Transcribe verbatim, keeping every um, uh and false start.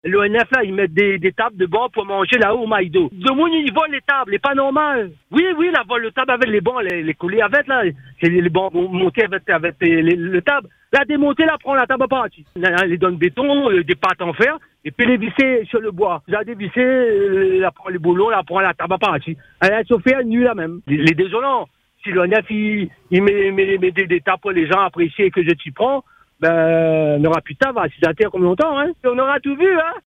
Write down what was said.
L'O N F, là, ils mettent des, des tables de banc pour manger là-haut au Maïdo. Le monde, ils volent les tables, c'est pas normal. Oui, oui, la vol le table avec les bancs, les, les collés avec, là. C'est les bancs montés avec, avec les, les, le table. La démonter, là, prend la table à partie. Elle les donne béton, euh, des pâtes en fer, et puis les visser sur le bois. La dévisser, euh, la prend les boulons, la prend la table à partie. Elle a chauffé à nuit, là, même. Les, les désolants. Si l'O N F, il, il met, met, met des, des tables pour les gens apprécier que je t'y prends, ben, on aura plus de table, si ça tient comme longtemps, hein. On aura tout vu, hein.